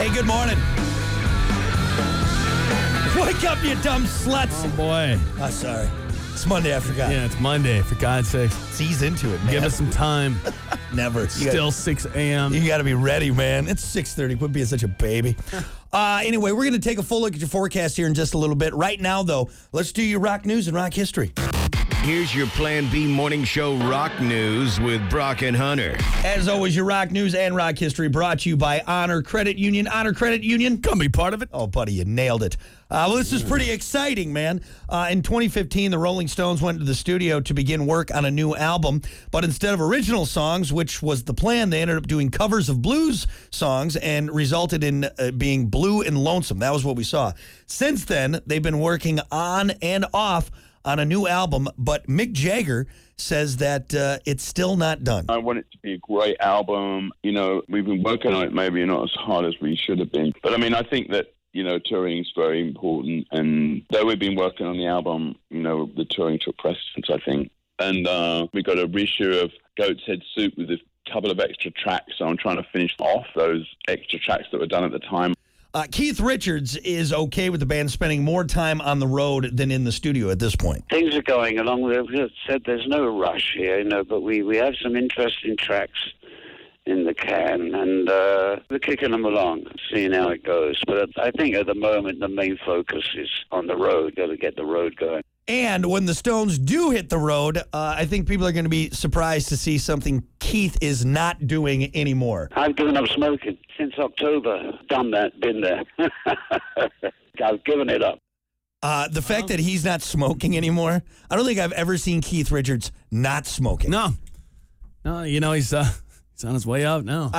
Hey, good morning. Wake up, you dumb sluts. Oh, boy. Oh, sorry. It's Monday, I forgot. Yeah, it's Monday, for God's sakes. Ease into it, man. Give us some time. Never. Still 6 a.m. You got to be ready, man. It's 6:30. Quit being such a baby. Anyway, we're going to take a full look at your forecast here in just a little bit. Right now, though, let's do your rock news and rock history. Here's your Plan B morning show rock news with Brock and Hunter. As always, your rock news and rock history brought to you by Honor Credit Union. Honor Credit Union. Come be part of it. Oh, buddy, you nailed it. Well, this is pretty exciting, man. In 2015, the Rolling Stones went to the studio to begin work on a new album. But instead of original songs, which was the plan, they ended up doing covers of blues songs and resulted in being blue and lonesome. That was what we saw. Since then, they've been working on and off on a new album, but Mick Jagger says that it's still not done. I want it to be a great album. You know, we've been working on it maybe not as hard as we should have been. But, I mean, I think that, you know, touring is very important. And though we've been working on the album, you know, the touring took precedence, I think. And we got a reissue of Goat's Head Soup with a couple of extra tracks. So I'm trying to finish off those extra tracks that were done at the time. Keith Richards is okay with the band spending more time on the road than in the studio at this point. Things are going along. We've said there's no rush here, you know, but we have some interesting tracks in the can, and we're kicking them along, seeing how it goes. But I think at the moment the main focus is on the road. Got to get the road going. And when the Stones do hit the road, I think people are going to be surprised to see something Keith is not doing anymore. I've given up smoking since October. Done that, been there. I've given it up. The fact that he's not smoking anymore, I don't think I've ever seen Keith Richards not smoking. No, you know, he's on his way out now.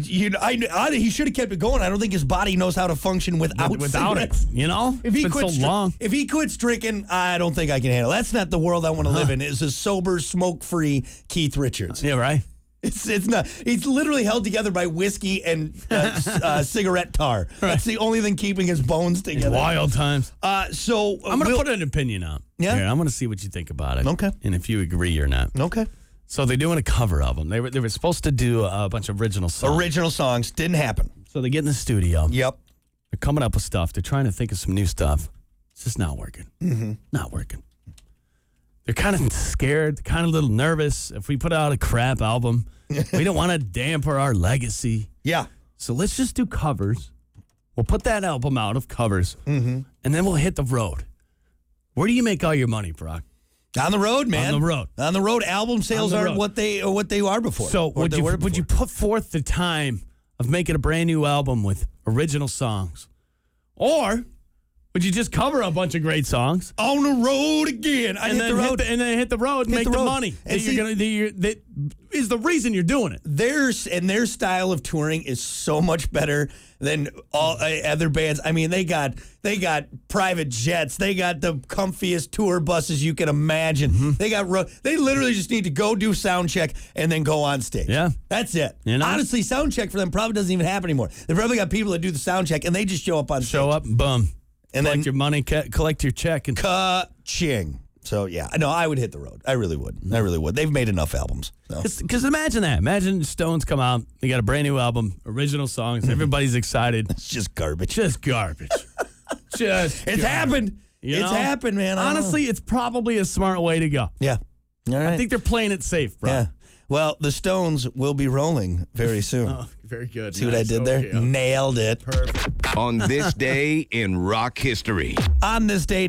He should have kept it going. I don't think his body knows how to function without it. You know, if he it's been quits so long. If he quits drinking, I don't think I can handle it. That's not the world I want to live in. It's a sober, smoke-free Keith Richards. Yeah, right. It's not. He's literally held together by whiskey and cigarette tar. Right. That's the only thing keeping his bones together. Wild times. So I'm going to put an opinion out. Yeah, here. I'm going to see what you think about it. Okay. And if you agree or not. Okay. So they're doing a cover album. They were supposed to do a bunch of original songs. Original songs didn't happen. So they get in the studio. Yep. They're coming up with stuff. They're trying to think of some new stuff. It's just not working. Mm-hmm. Not working. They're kind of scared, kind of a little nervous. If we put out a crap album, we don't want to damper our legacy. Yeah. So let's just do covers. We'll put that album out of covers, and then we'll hit the road. Where do you make all your money, Brock? On the road, man. On the road. On the road. Album sales aren't what they are before. So would you put forth the time of making a brand new album with original songs? Or would you just cover a bunch of great songs? On the road again. And then hit the road and make the money. And that is the reason you're doing it. Their style of touring is so much better than all other bands. I mean, they got private jets. They got the comfiest tour buses you can imagine. Mm-hmm. They literally just need to go do sound check and then go on stage. Yeah. That's it. You know? Honestly, sound check for them probably doesn't even happen anymore. They've probably got people that do the sound check and they just show up on stage. Show up, boom. And collect then your money, collect your check. And ka-ching. So, yeah. No, I would hit the road. I really would. I really would. They've made enough albums. Because imagine that. Imagine Stones come out. They got a brand new album, original songs. Everybody's excited. It's just garbage. Just garbage. It's happened. It's happened, man. Honestly, it's probably a smart way to go. Yeah. All right. I think they're playing it safe, bro. Yeah. Well, the Stones will be rolling very soon. Oh, very good. See what I did there? Okay. Nailed it. Perfect. On this day in rock history. On this day,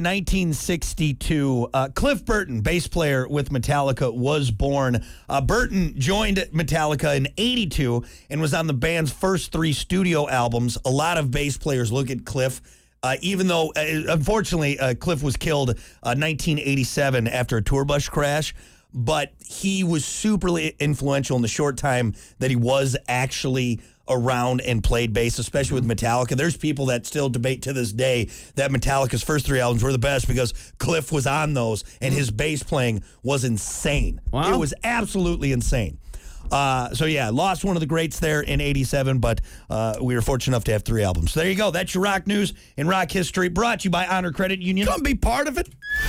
1962, Cliff Burton, bass player with Metallica, was born. Burton joined Metallica in 82 and was on the band's first 3 studio albums. A lot of bass players look at Cliff. Even though, unfortunately, Cliff was killed 1987 after a tour bus crash. But he was super influential in the short time that he was actually around and played bass, especially with Metallica. There's people that still debate to this day that Metallica's first 3 albums were the best because Cliff was on those and his bass playing was insane. Wow. It was absolutely insane. So, yeah, lost one of the greats there in 87, but we were fortunate enough to have 3 albums. So there you go. That's your rock news and rock history brought to you by Honor Credit Union. Come be part of it.